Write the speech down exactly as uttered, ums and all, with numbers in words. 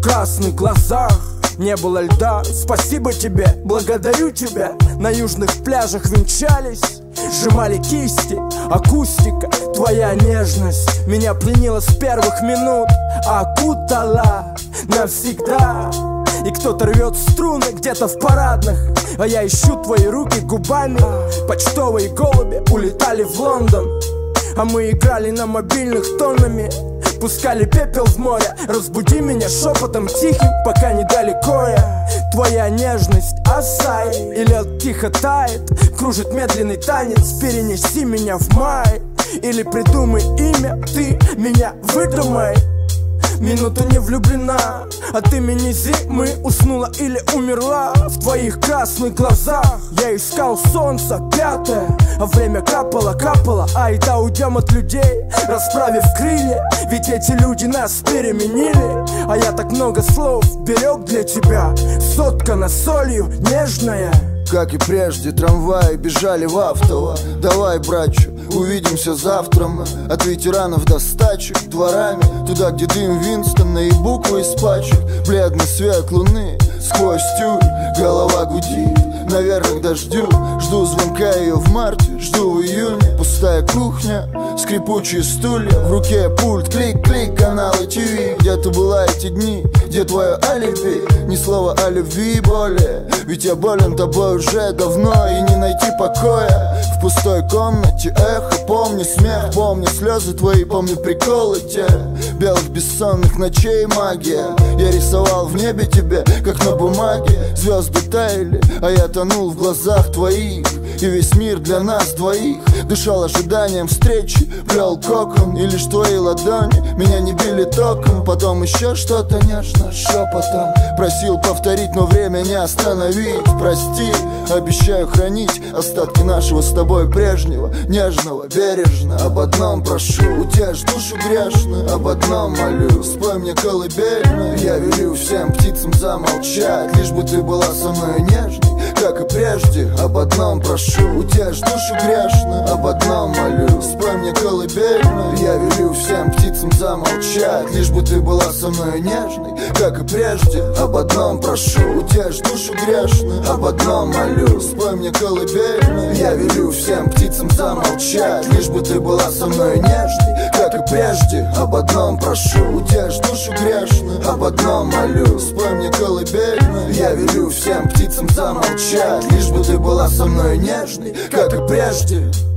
красных глазах не было льда. Спасибо тебе, благодарю тебя. На южных пляжах венчались, сжимали кисти. Акустика, твоя нежность меня пленила с первых минут, окутала навсегда. И кто-то рвет струны где-то в парадных, а я ищу твои руки губами. Почтовые голуби улетали в Лондон, а мы играли на мобильных тоннами. Пускали пепел в море. Разбуди меня шепотом тихим, пока недалеко я. Твоя нежность осай, и лед тихо тает. Кружит медленный танец. Перенеси меня в май, или придумай имя, ты меня выдумай. Минуту не влюблена, от имени зимы уснула или умерла. В твоих красных глазах я искал солнце пятое, а время капало, капало. Айда уйдем от людей, расправив крылья, ведь эти люди нас переменили. А я так много слов берег для тебя, соткана солью нежная. Как и прежде, трамваи бежали в автово. Давай, братчу, увидимся завтра мы. От ветеранов до стачек дворами, туда, где дым Винстона и буквы из пачек. Бледный свет луны сквозь тюль, голова гудит, наверное, к дождю. Жду звонка ее в марте, жду в июне. Пустая кухня, скрипучие стулья, в руке пульт, клик-клик, каналы ТВ. Где ты была эти дни, где твое алиби? Ни слова о любви более, ведь я болен тобой уже давно, и не найти покоя в пустой комнате. Эхо, помню смех, помню слезы твои, помню приколы те. Белых бессонных ночей магия. Я рисовал в небе тебе, как на бумаге. Звезды таяли, а я тонул в глазах твоих. И весь мир для нас двоих дышал ожиданием встречи, плел кокон, и лишь твои ладони меня не били током. Потом еще что-то нежно шепотом просил повторить, но время не остановить. Прости, обещаю хранить остатки нашего с тобой прежнего, нежного, бережно. Об одном прошу, утешь душу грешную, об одном молю, спой мне колыбельную. Я велю всем птицам замолчать, лишь бы ты была со мной нежной, как и прежде. Об одном прошу, утешь душу грешную, об одном молю, спой мне колыбельную. Я велю всем птицам замолчать, лишь бы ты была со мной нежной, как и прежде. Об одном прошу, утешь душу грешную, об одном молю, спой мне колыбельную. Я велю всем птицам замолчать, лишь бы ты была со мной нежной, как и прежде. Об одном прошу, утешь душу грешную, об одном молю, спой мне колыбельную. Я велю всем птицам замолчать, лишь бы ты была со мной нежной, как и прежде.